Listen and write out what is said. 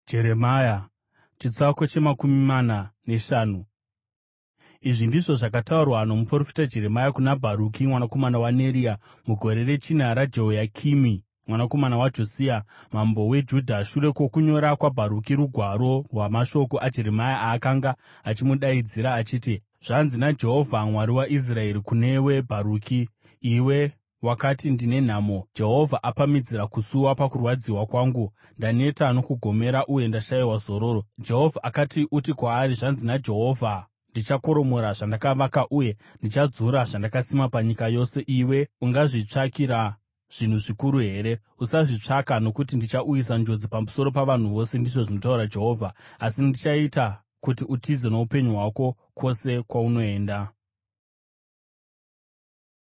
Izvi ndizvo zvakataurwa nomuprofita Jeremia kuna Bharuki mwanakomana waNeria mugore rechina raJehoyakimi mwanakomana waJosia mambo weJudha, shure kwokunyora kwaBharuki rugwaro rwamashoko aJeremia aakanga achimudaidzira achiti, “Zvanzi naJehovha, Mwari waIsraeri, kunewe Bharuki, iwe wakati, ‘Ndine nhamo! Jehovha apamhidzira kusuwa pakurwadziwa kwangu. Ndaneta nokugomera uye ndashayiwa zororo.’ Jehovha akati, ‘Uti kwaari, “Zvanzi naJehovha: Ndichakoromora zvandakavaka uye ndichadzura zvandakasima panyika yose. Iwe ungazvitsvakira zvinhu zvikuru here? Usazvitsvaka, nokuti ndichauyisa njodzi pamusoro pavanhu vose, ndizvo zvinotaura Jehovha. Asi ndichaita kuti utize noupenyu hwako kwose kwaunoenda.’ ”